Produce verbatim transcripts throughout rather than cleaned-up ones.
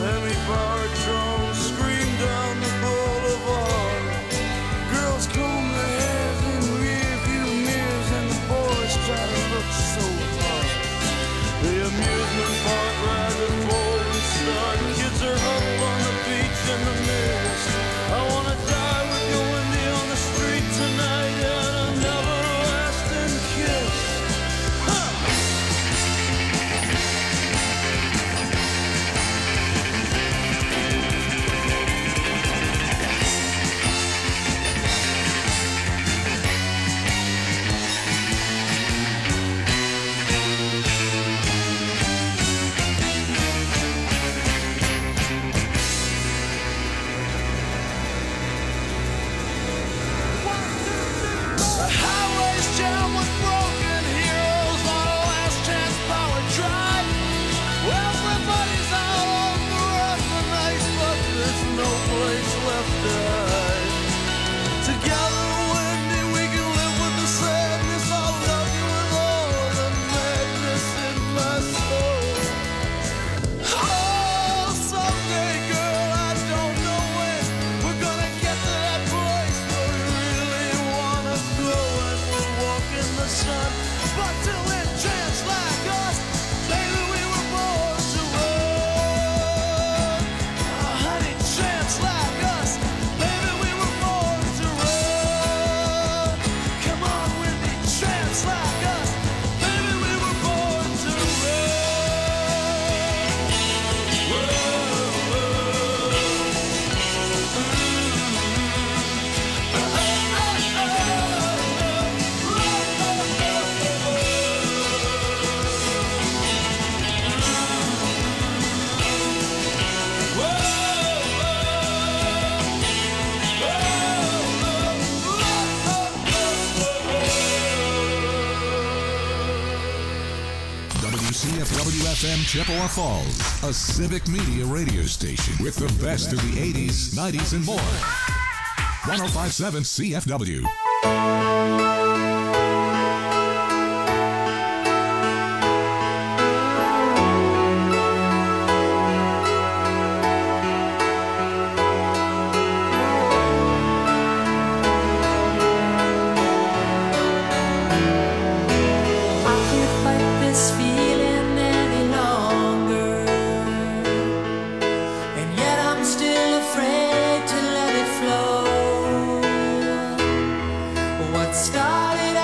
Semi-powered drones scream down the boulevard. Girls comb their hairs in rear-view mirrors, and the boys try to look so hard. The amusement park rides are bold and start. Kids are huddled on the beach in the mist. I wanna die with you, Wendy, on the street tonight, and an everlasting kiss. Huh. C F W F M Chippewa Falls, a civic media radio station with the best of the eighties, nineties, and more. one oh five point seven C F W. Started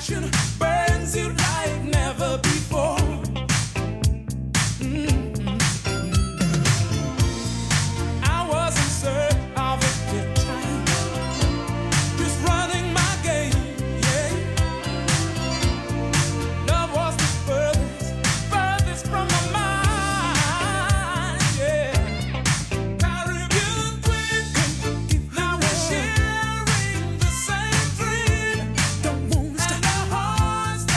passion burns you like never before. Mm-hmm. I was in search of a good time, just running my game, yeah. Love was the furthest, furthest from my mind, yeah. Caribbean queen, now we're sharing the same dream. Don't wanna stop. And our hearts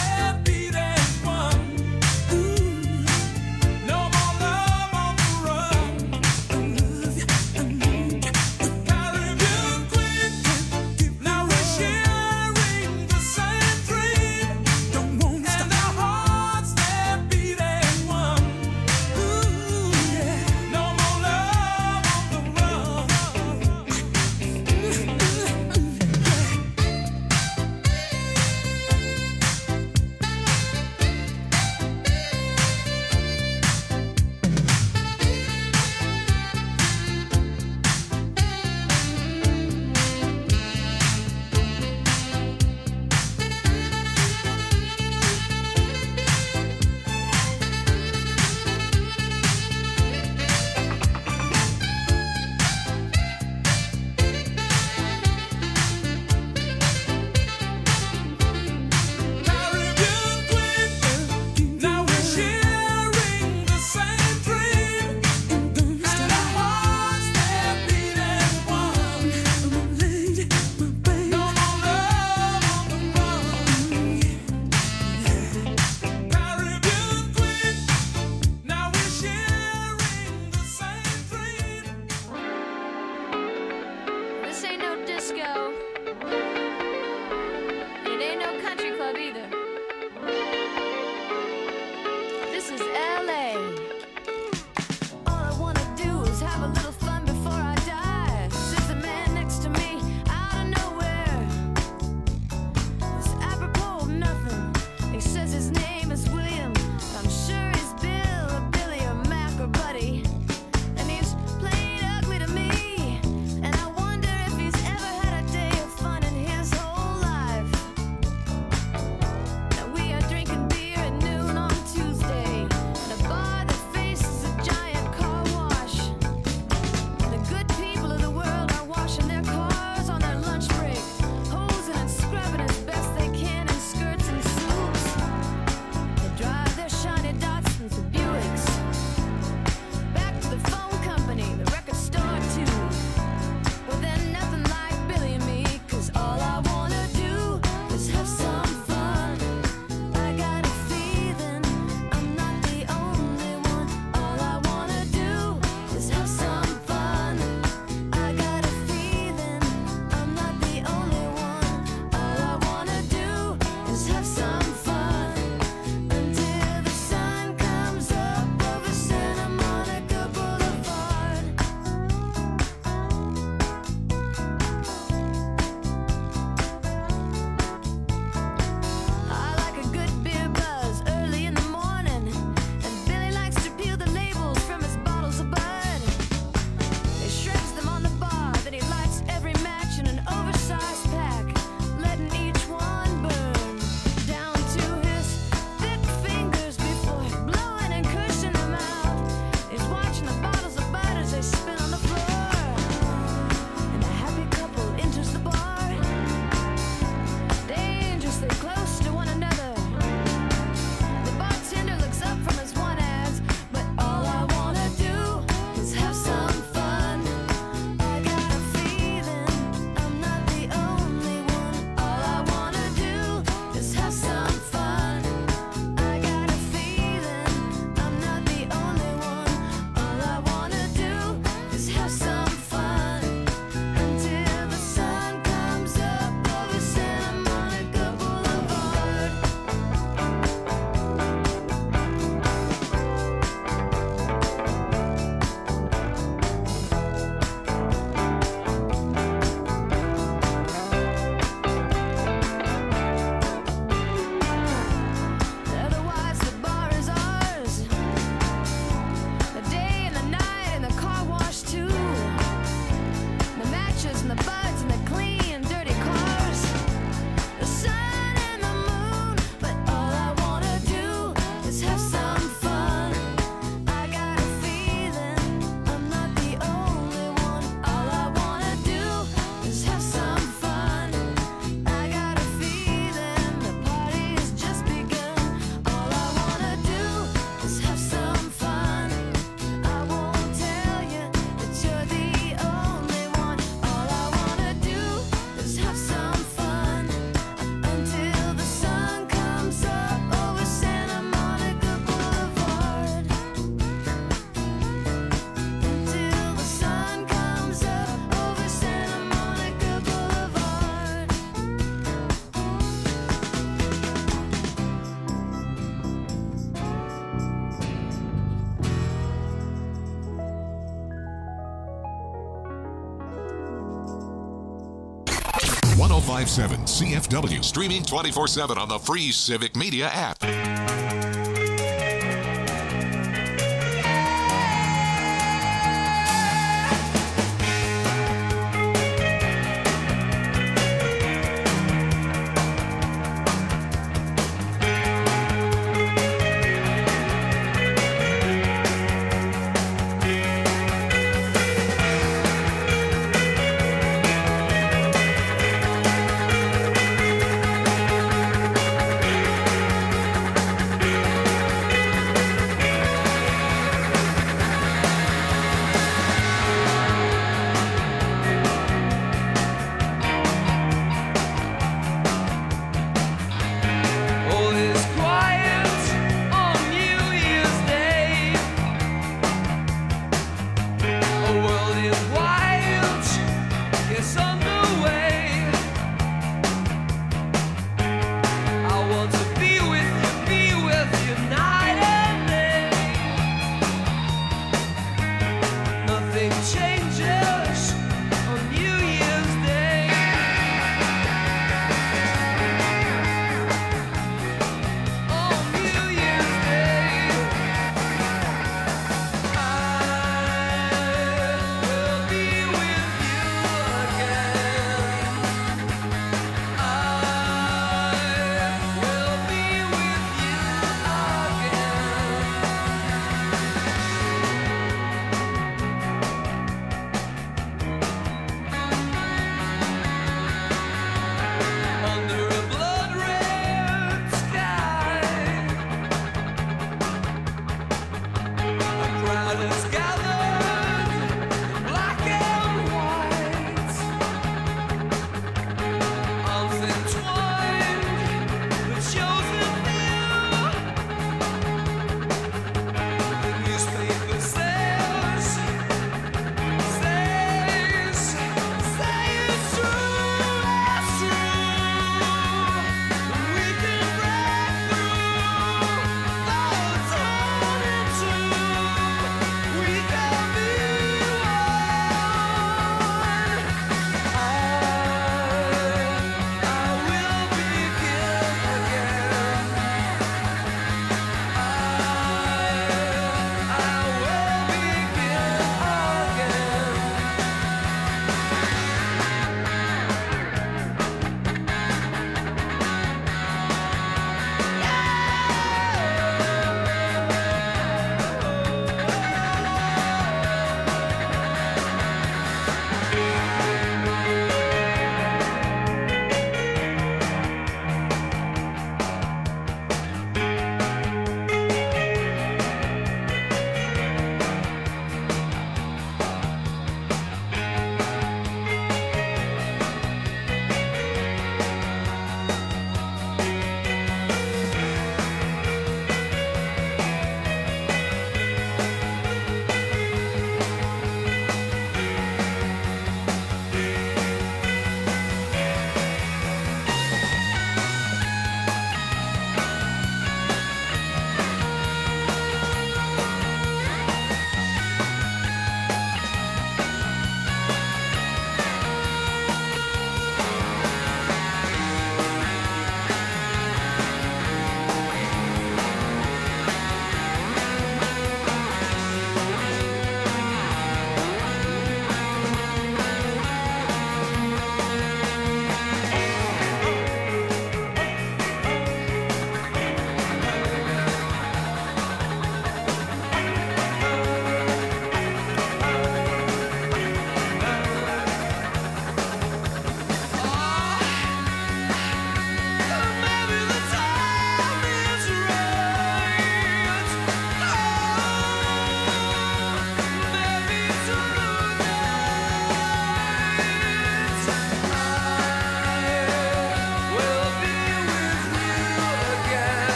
oh five seven C F W. Streaming twenty-four seven on the free Civic Media app.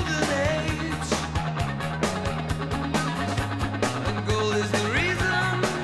Gold is the reason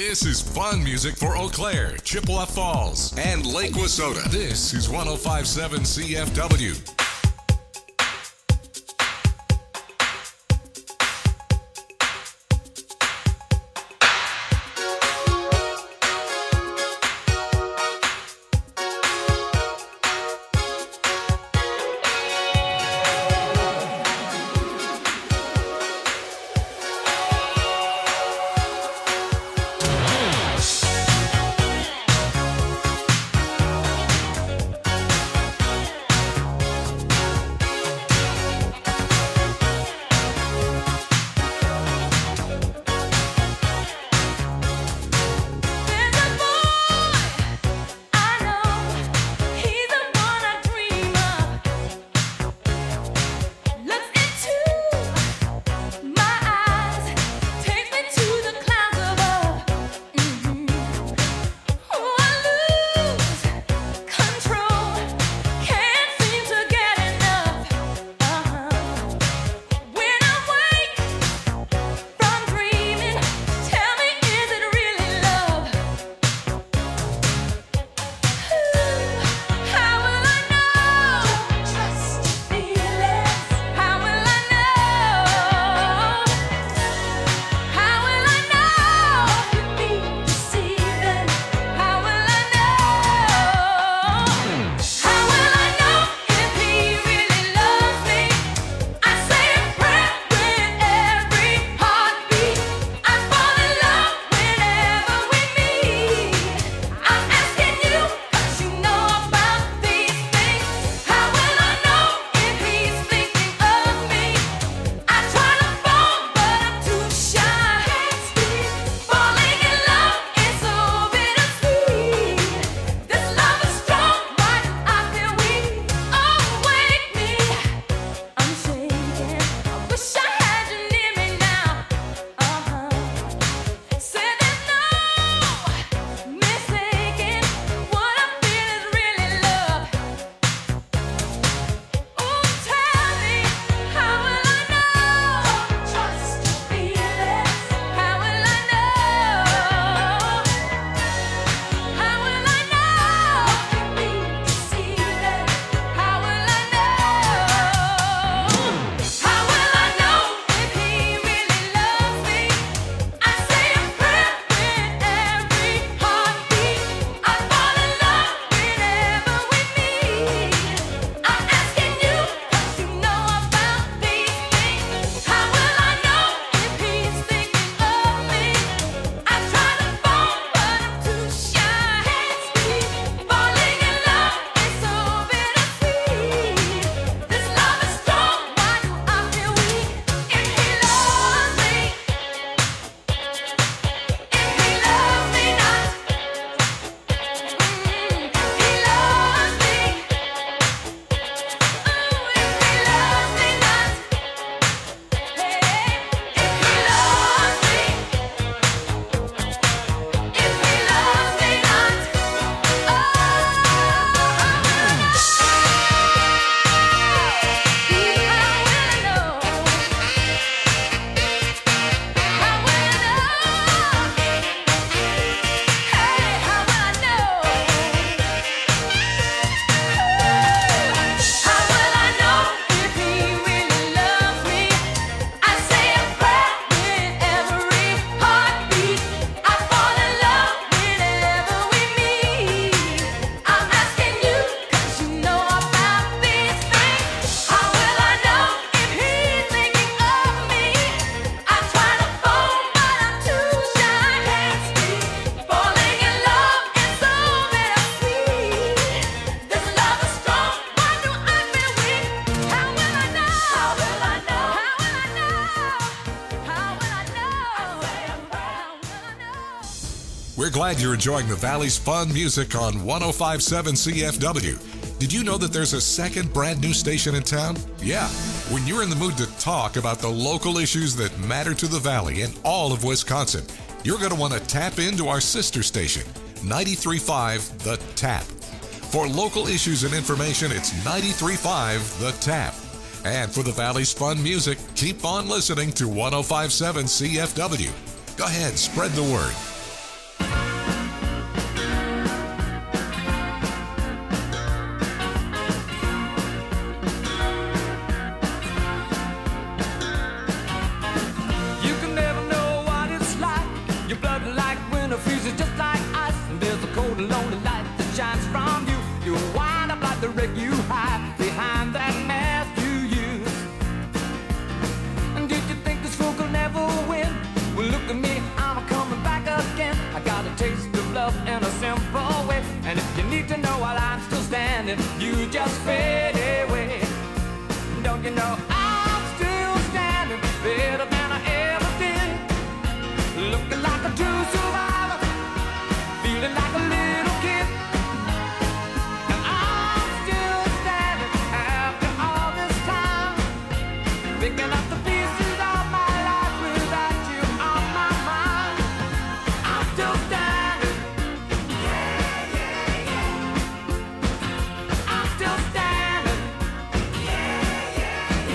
This is fun music for Eau Claire, Chippewa Falls, and Lake Wissota. This is one oh five point seven C F W. We're glad you're enjoying the Valley's fun music on one oh five point seven C F W. Did you know that there's a second brand new station in town? Yeah. When you're in the mood to talk about the local issues that matter to the Valley and all of Wisconsin, you're going to want to tap into our sister station, ninety-three point five The Tap. For local issues and information, it's ninety-three point five The Tap. And for the Valley's fun music, keep on listening to one oh five point seven C F W. Go ahead, spread the word. love in a simple way. And if you need to know while I'm still standing, you just fade away. Don't you know I'm still standing better than I ever did? Looking like a true survivor, feeling like a little kid. And I'm still standing after all this time, picking up the pieces of my life without you on my mind. I'm still standing. Yeah, yeah, yeah. I'm still standing. Yeah, yeah,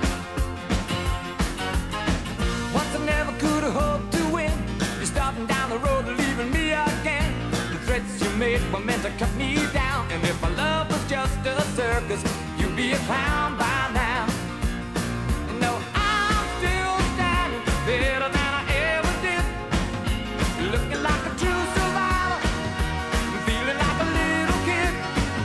yeah. Once I never could have hoped to win. You're starting down the road and leaving me again. The threats you made were meant to cut me down. And if our love was just a circus, you'd be a clown by now. No, I'm still standing better than I ever did. Looking like a true survivor, feeling like a little kid.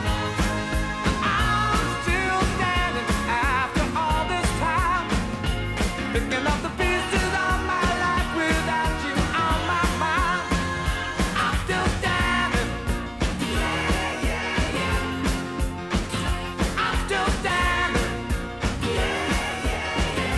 I'm still standing after all this time, picking up the pieces of my life without you on my mind. I'm still standing. Yeah, yeah, yeah. I'm still standing. Yeah, yeah, yeah.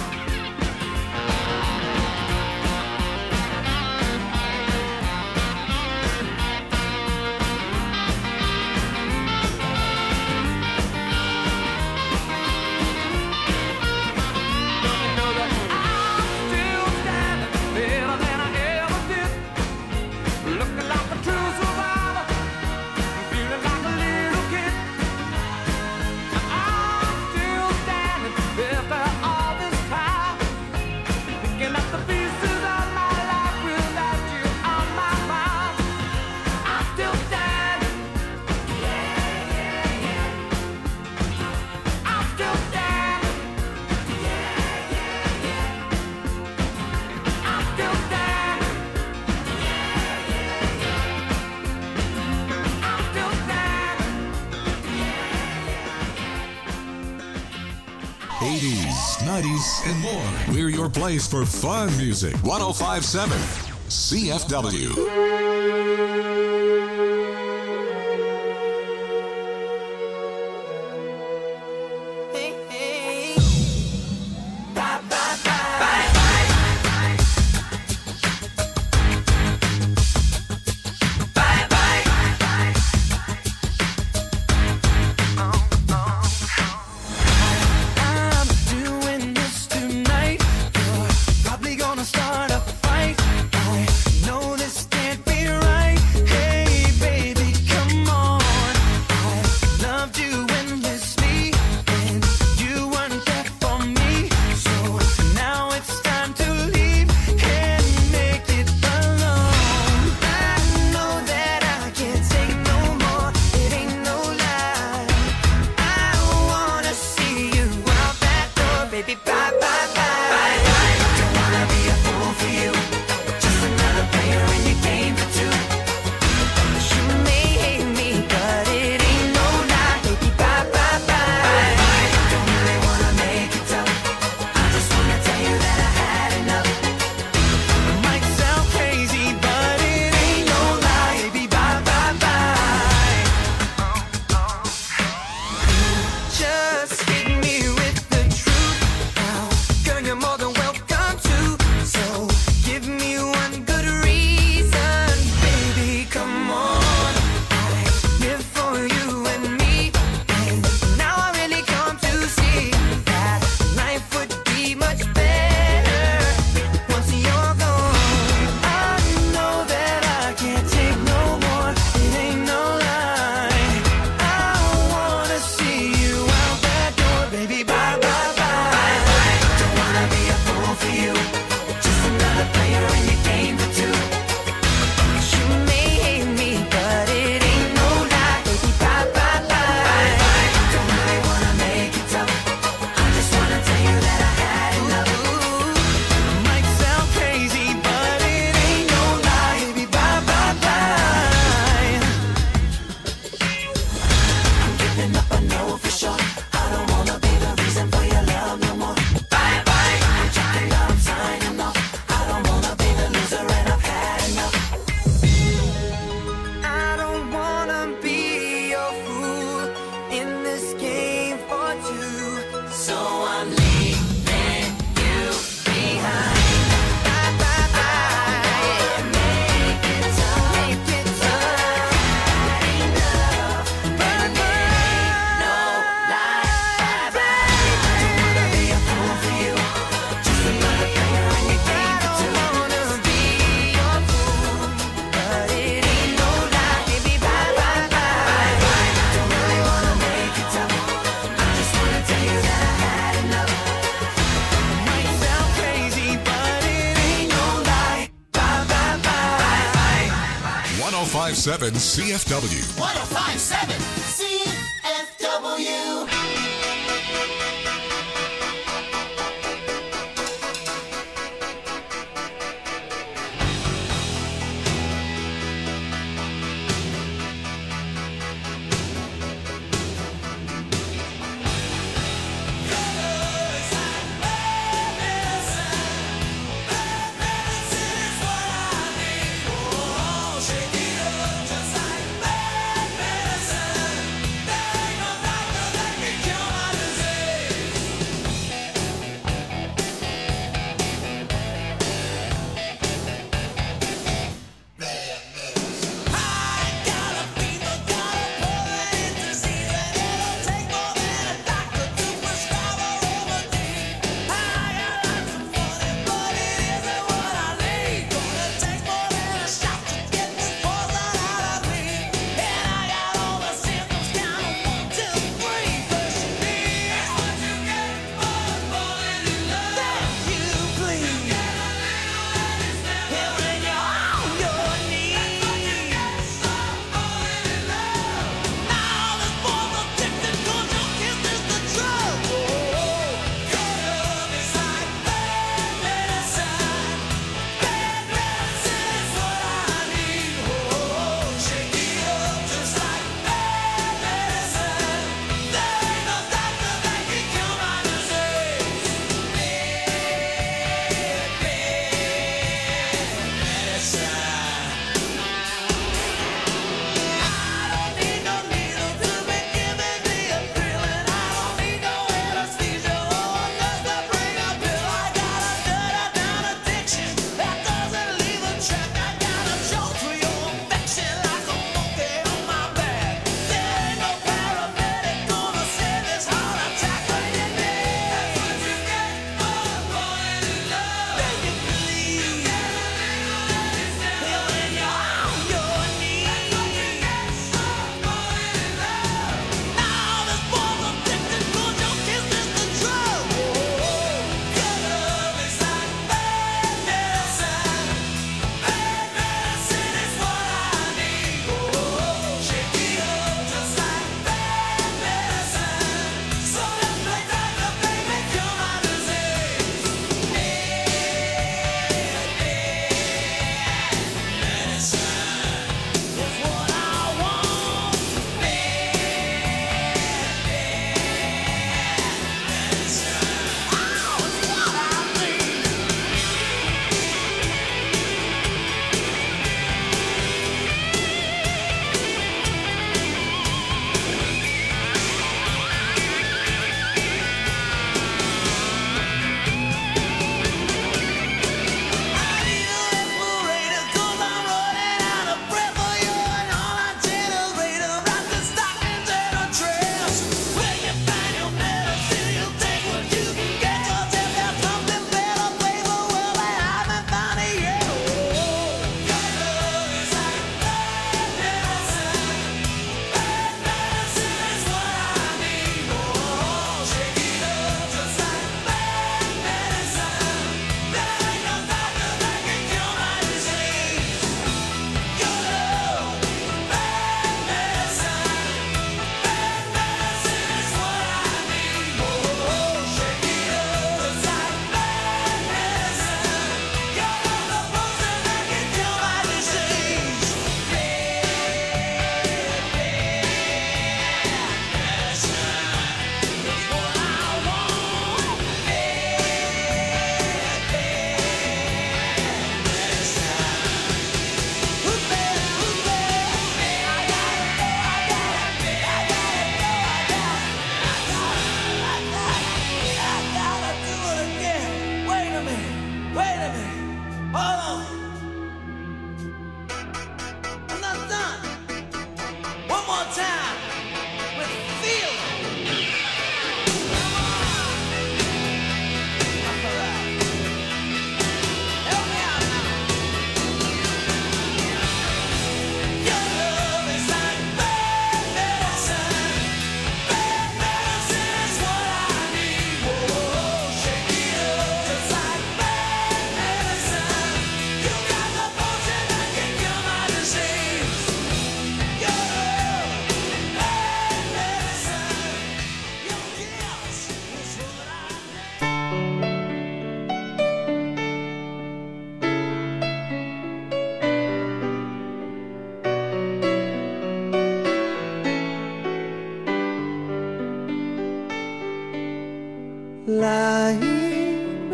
Don't you know that I'm still standing better than I ever did? Looking like a true survivor, feeling like a little kid. I'm still standing after all this time, picking up the pieces of my life without you on my mind. I'm still standing. Yeah, yeah, yeah. I'm still standing. Yeah, yeah, yeah. I'm still standing. Yeah, yeah, yeah. I'm still standing. eighties, nineties, and more. We're your place for fun music. one oh five point seven C F W. Hey, hey. I'm doing this tonight. You're probably gonna start a fight. I know this can't be oh five point seven C F W. one oh five point seven C F W. Shake it up just like bad medicine. There ain't no doctor that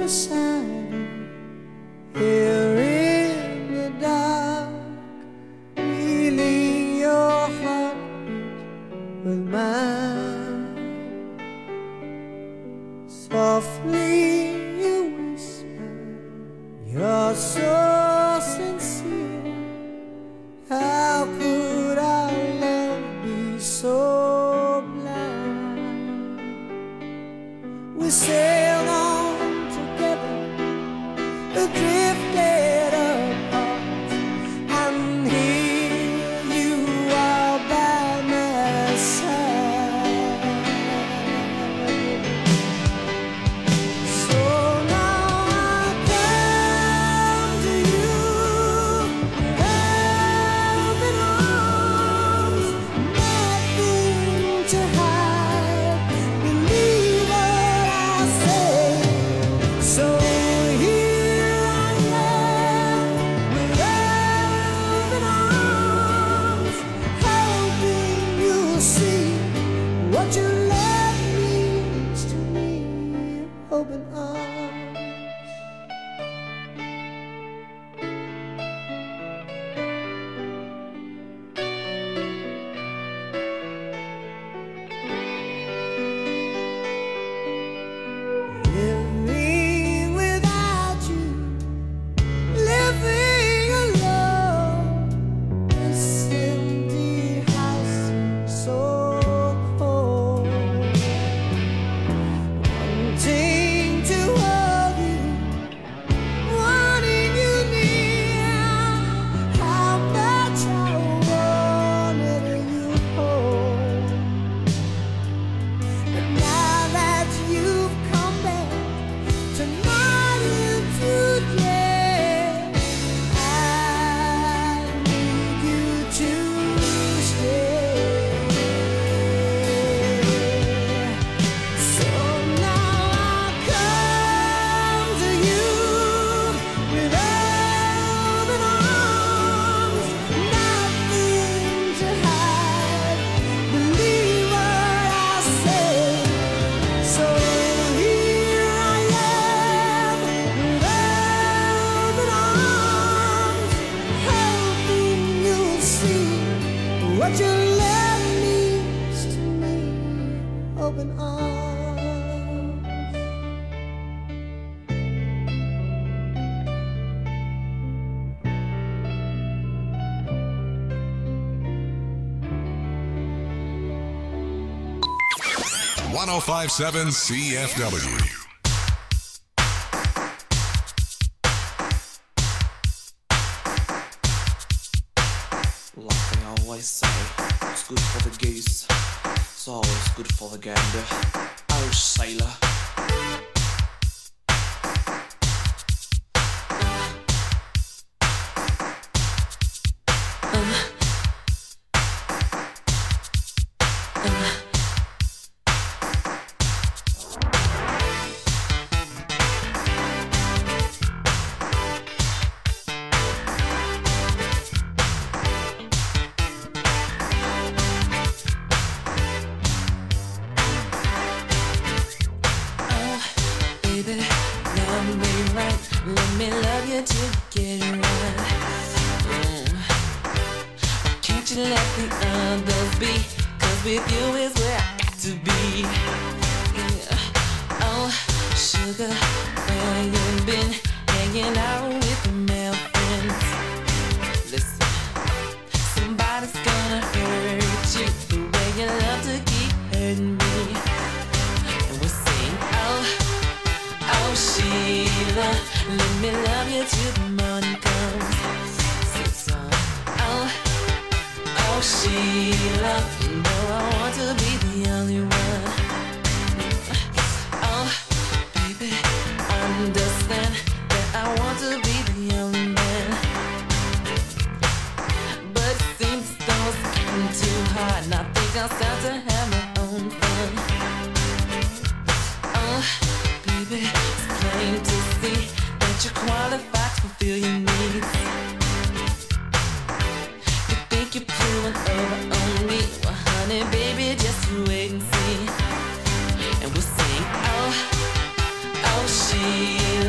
beside you here in the dark, feeling your heart with mine. Softly you whisper, you're so sincere. How could our love be so blind? We sailed on together, drifted apart, and here you are by my side. So now I come to you with open arms, nothing to hide. Believe what I say. So here I am with open arms, hoping you'll see what your love means to me. Open arms. Living without you, living alone, this empty house seems so cold. Wanting to hold you, wanting you near, how much I wanted you hold. But now that you've come back tonight and today, I need you to stay. So now I come to you with open arms, nothing to hide. Believe what I say. So here I am with open arms, hoping you'll see what your love means to me. Open arms. one oh five point seven C F W. Like they always say, it's good for the goose, it's always good for the gander. Oh, sailor. Let me love you till you get it right. Mm. Can't you let the others be? Cause with you is where I got to be. Yeah. Oh, sugar, where you been? Hanging out with your male friends. Listen, somebody's gonna hurt you the way you love to keep hurting me. And we sing, oh, oh Sheila, let me love you till the morning comes. Sing song. Oh, oh Sheila, you know I want to be the only one. Oh, baby, understand that I want to be the only man. But it seems as though it's getting too hard, and I think I'll start to have my own fun. Oh, baby, it's plain to see that you're qualified to fulfill your needs. You think you're pulling over on me? Well, honey, baby, just wait and see. And we'll sing, oh, oh, Sheila,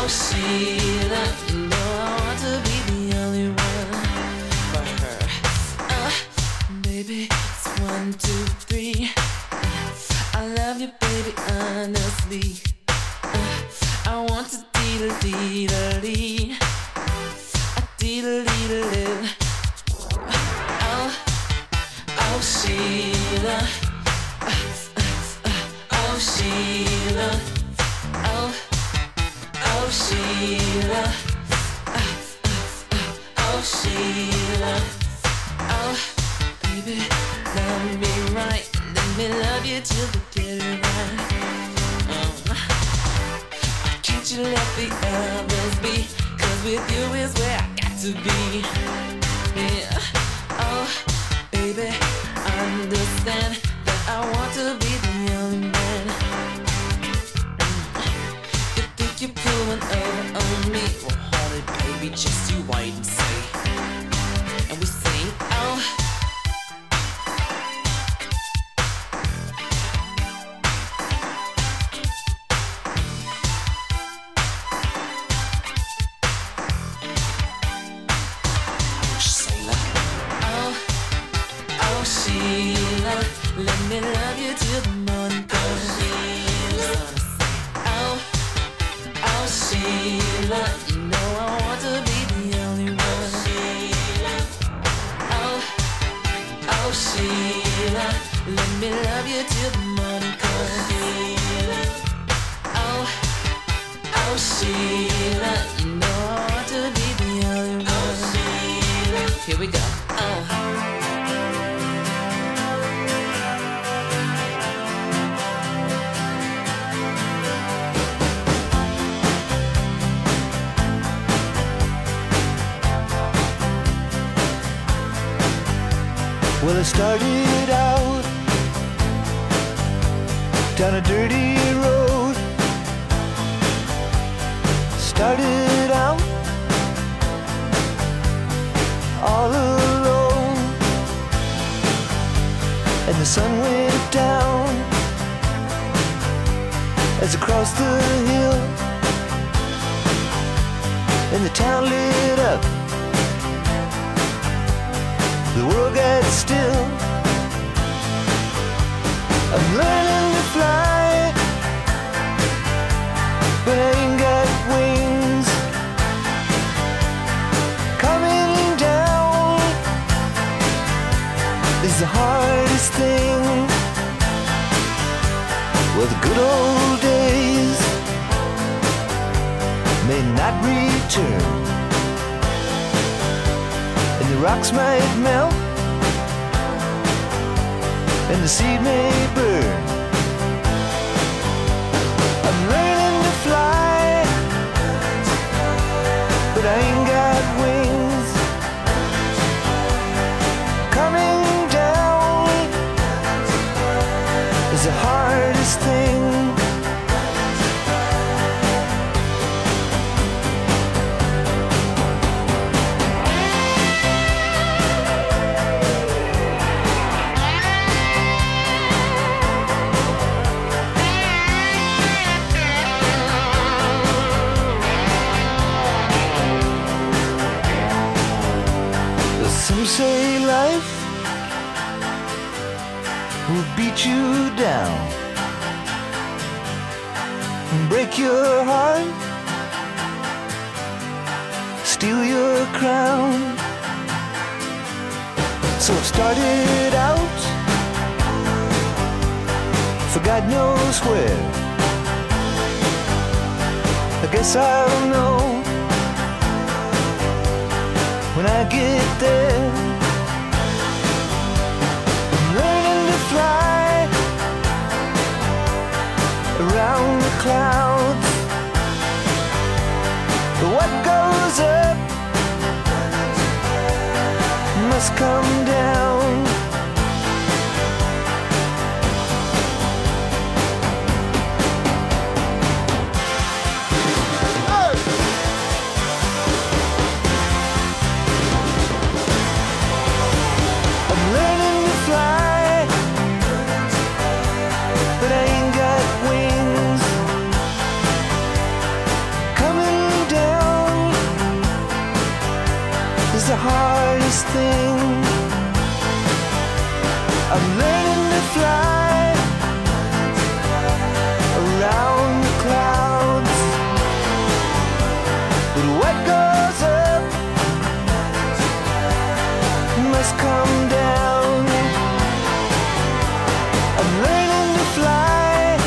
Oh, Sheila, you know I want to be the only one for her. Uh, baby, it's one, two, three. I love you, baby, honestly. Uh, I want to dee-da-dee-da-dee. A dee-da-dee-da-dee. Oh, oh, Sheila. Uh, uh, uh, oh, Sheila. Oh, oh, Sheila. Uh, uh, uh, oh, Sheila. Oh, baby, love me right. Let me love you till the get it right. Um, can't you let the others be? 'Cause with you is where I got to be. Yeah. Oh, baby, understand that I want to be the only man. You think you're pulling over on me? Well, hold it, baby, just you wait and see. And we sing, oh. Sheila, let me love you till the morning comes. Oh, oh, Sheila, you know I want to be the only one. Oh, oh, Sheila, let me love you till the morning comes. Oh, oh, Sheila, you know I want to be the only one. Here we go. Oh. Well, I started out down a dirty road. Started out all alone, and the sun went down as I crossed the hill, and the town lit up. The world got still. I'm learning to fly, but I ain't got wings. Coming down is the hardest thing. Well, the good old days may not return, and the rocks might melt, and the seed may burn. I'm learning to fly, but I ain't got wings. Coming down is the hardest thing. Some say life will beat you down and break your heart, steal your crown. So I've started out for God knows where. I guess I'll know when I get there. I'm learning to fly around the clouds, but what goes up must come down. But I ain't got wings. Coming this thing. I'm learning to fly around the clouds, but what goes up must come down. I'm learning to fly.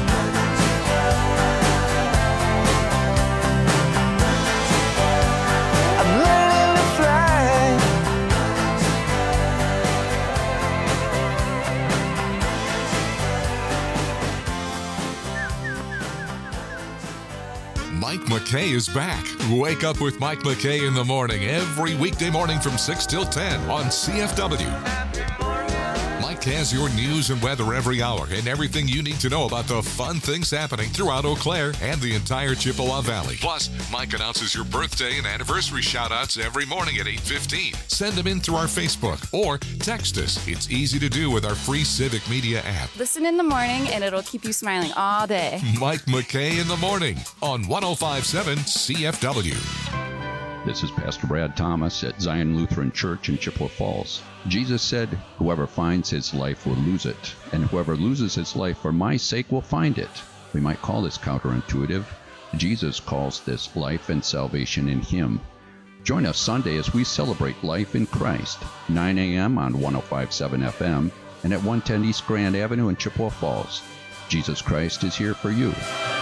I'm learning to fly. Mike McKay is back. Wake up with Mike McKay in the morning every weekday morning from six till ten on C F W. Mike has your news and weather every hour and everything you need to know about the fun things happening throughout Eau Claire and the entire Chippewa Valley. Plus, Mike announces your birthday and anniversary shout-outs every morning at eight fifteen. Send them in through our Facebook or text us. It's easy to do with our free Civic Media app. Listen in the morning and it'll keep you smiling all day. Mike McKay in the morning on one oh five point seven C F W. This is Pastor Brad Thomas at Zion Lutheran Church in Chippewa Falls. Jesus said, "Whoever finds his life will lose it, and whoever loses his life for my sake will find it." We might call this counterintuitive. Jesus calls this life and salvation in him. Join us Sunday as we celebrate life in Christ, nine a.m. on one oh five point seven F M and at one ten East Grand Avenue in Chippewa Falls. Jesus Christ is here for you.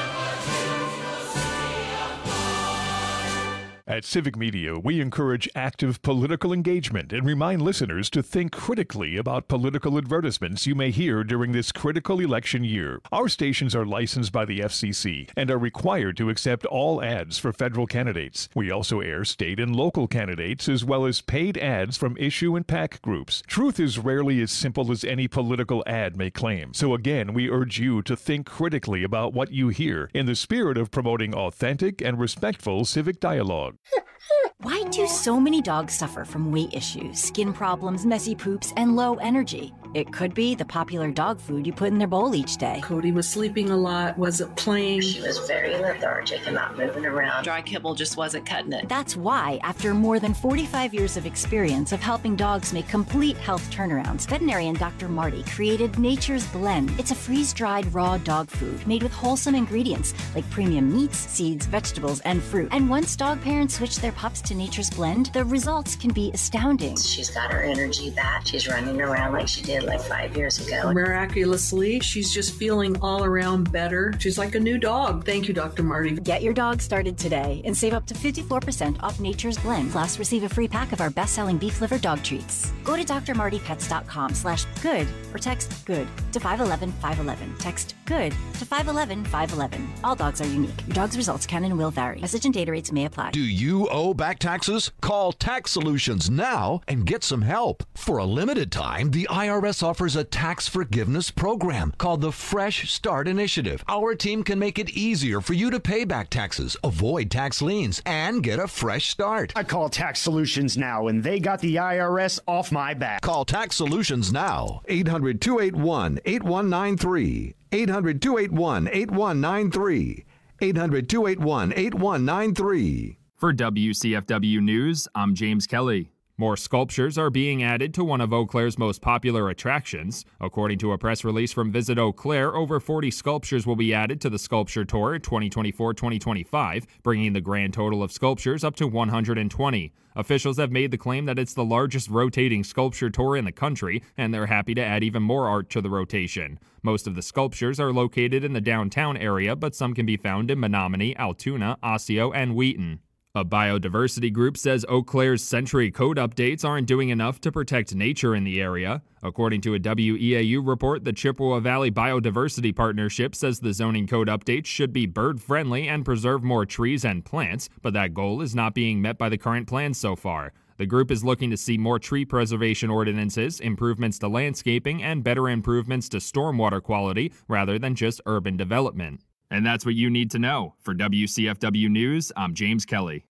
At Civic Media, we encourage active political engagement and remind listeners to think critically about political advertisements you may hear during this critical election year. Our stations are licensed by the F C C and are required to accept all ads for federal candidates. We also air state and local candidates as well as paid ads from issue and PAC groups. Truth is rarely as simple as any political ad may claim. So again, we urge you to think critically about what you hear in the spirit of promoting authentic and respectful civic dialogue. Why do so many dogs suffer from weight issues, skin problems, messy poops, and low energy? It could be the popular dog food you put in their bowl each day. Cody was sleeping a lot, wasn't playing. She was very lethargic and not moving around. Dry kibble just wasn't cutting it. That's why, after more than forty-five years of experience of helping dogs make complete health turnarounds, veterinarian Doctor Marty created Nature's Blend. It's a freeze-dried raw dog food made with wholesome ingredients like premium meats, seeds, vegetables, and fruit. And once dog parents switch their pups to Nature's Blend, the results can be astounding. She's got her energy back. She's running around like she did like five years ago. Miraculously, she's just feeling all around better. She's like a new dog. Thank you, Doctor Marty. Get your dog started today and save up to fifty-four percent off Nature's Blend. Plus, receive a free pack of our best-selling beef liver dog treats. Go to drmartypets.com slash good or text good to five one one five one one. Text good to five one one five one one. All dogs are unique. Your dog's results can and will vary. Message and data rates may apply. Do you owe back taxes? Call Tax Solutions now and get some help. For a limited time, the I R S offers a tax forgiveness program called the Fresh Start Initiative. Our team can make it easier for you to pay back taxes, avoid tax liens, and get a fresh start. I call Tax Solutions now, and they got the I R S off my back. Call Tax Solutions now. eight hundred two eight one eight one nine three. eight hundred two eight one eight one nine three. eight hundred two eight one eight one nine three. For W C F W News, I'm James Kelly. More sculptures are being added to one of Eau Claire's most popular attractions. According to a press release from Visit Eau Claire, over forty sculptures will be added to the Sculpture Tour twenty twenty-four twenty twenty-five, bringing the grand total of sculptures up to one hundred twenty. Officials have made the claim that it's the largest rotating sculpture tour in the country, and they're happy to add even more art to the rotation. Most of the sculptures are located in the downtown area, but some can be found in Menominee, Altoona, Osseo, and Wheaton. A biodiversity group says Eau Claire's Century Code updates aren't doing enough to protect nature in the area. According to a W E A U report, the Chippewa Valley Biodiversity Partnership says the zoning code updates should be bird-friendly and preserve more trees and plants, but that goal is not being met by the current plans so far. The group is looking to see more tree preservation ordinances, improvements to landscaping, and better improvements to stormwater quality rather than just urban development. And that's what you need to know. For W C F W News, I'm James Kelly.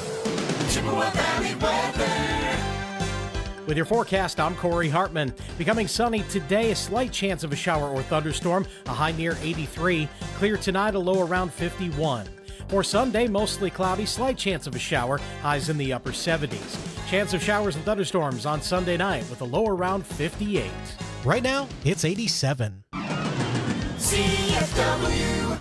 Chippewa Valley weather. With your forecast, I'm Corey Hartman. Becoming sunny today, a slight chance of a shower or thunderstorm, a high near eighty-three. Clear tonight, a low around fifty-one. For Sunday, mostly cloudy, slight chance of a shower, highs in the upper seventies. Chance of showers and thunderstorms on Sunday night with a low around fifty-eight. Right now, it's eighty-seven. C F W.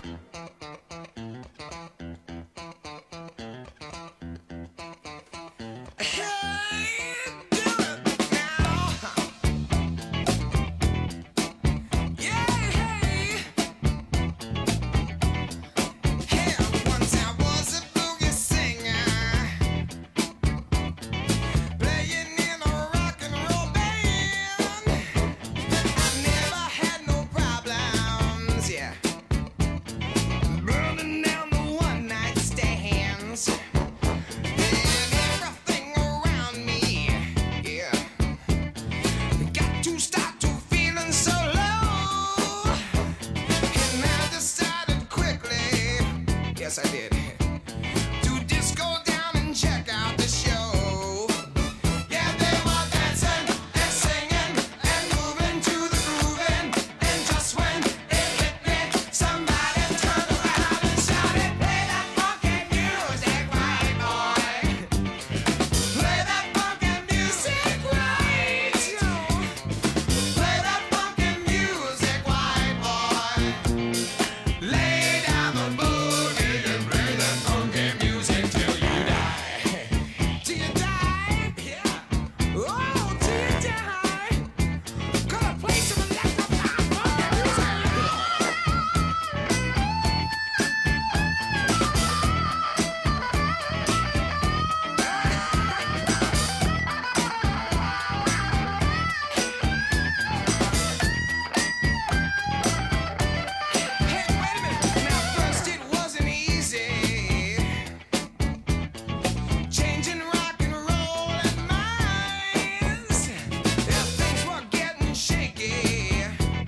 Yes, I did. To just go down and check out the show. Yeah, they were dancing and singing and moving to the grooving. And just when it hit me, somebody turned around and shouted, "Play that funky music, right, boy. Play that funky music, right, yo. Play that funky music, right, boy. Lay down the boogie and play that funky music till you die." Till you die, yeah. Oh, till you die. Gonna play some electrified funky music. Now first it wasn't easy, changing rock and roll and minds. Yeah, things were getting shaky.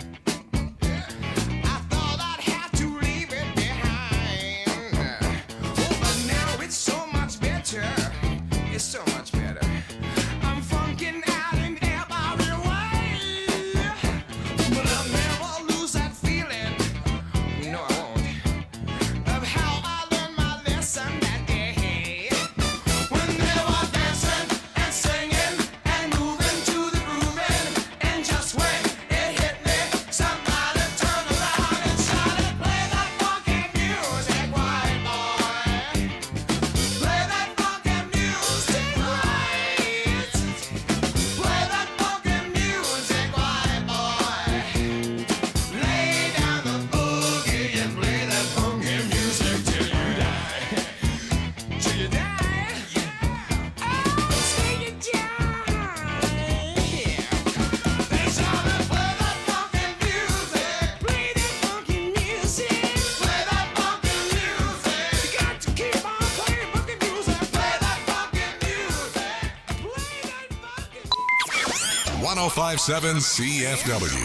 I thought I'd have to leave it behind. Oh, but now it's so much better. It's so much better. I'm funking out in every way, but I'll never lose that feeling. No, I won't. Of how I learned my lesson that day. When they were dancing and singing and moving to the grooving. And just when it hit me, somebody turned around and shouted, "Play that funky music, white boy. Play that funky music, right. Play that funky music, white boy. Lay down the boogie and play that funky music till you die. Till you die, yeah. Oh, till you die, yeah. They shouted, "Play that funky music, play that funky music, play that funky music. You got to keep on playing funky music, play that funky music, play that funky." one oh five point seven C F W.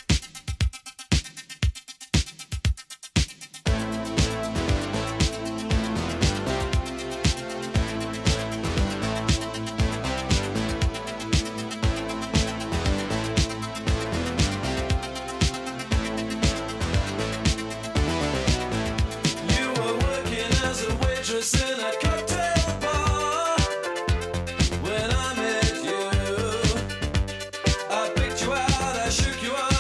You were working as a waitress in a cocktail bar when I met you. I picked you out, I shook you out.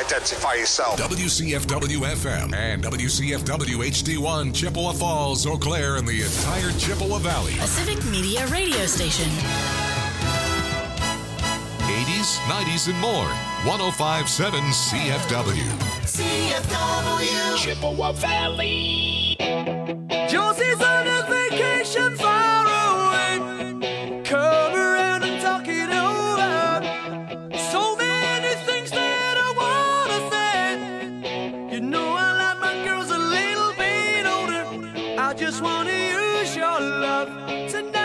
identify yourself. W C F W F M and W C F W H D one, Chippewa Falls, Eau Claire, and the entire Chippewa Valley. A Civic Media radio station. eighties, nineties, and more. one oh five point seven C F W. C F W. Chippewa Valley. Josie's on a vacation far away. Come around and talk it over. So many things that I wanna say. You know I like my girls a little bit older. I just wanna use your love tonight.